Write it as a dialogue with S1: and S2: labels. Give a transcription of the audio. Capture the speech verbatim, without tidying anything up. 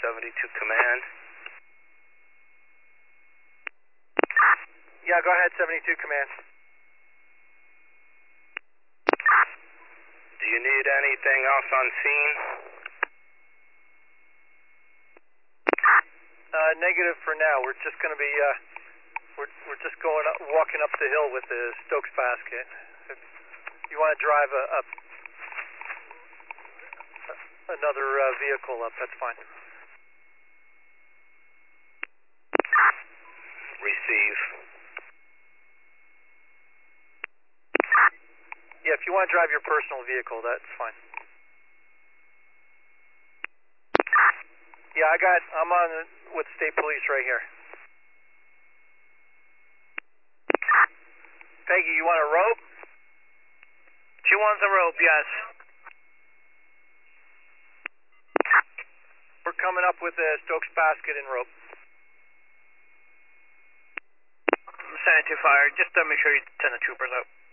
S1: seventy-two command.
S2: Yeah, go ahead, seventy-two command.
S1: Do you need anything else on scene?
S2: Uh, negative for now. We're just going to be, uh, we're, we're just going up, walking up the hill with the Stokes basket. If you want to drive a, a another uh, vehicle up, that's fine.
S1: Receive.
S2: Yeah, if you want to drive your personal vehicle, that's fine. Yeah, I got, I'm on with state police right here. Peggy, you want a rope?
S3: She wants a rope, yes.
S2: We're coming up with a Stokes basket and rope.
S3: Sanity Fire, just uh, make sure you send the troopers out.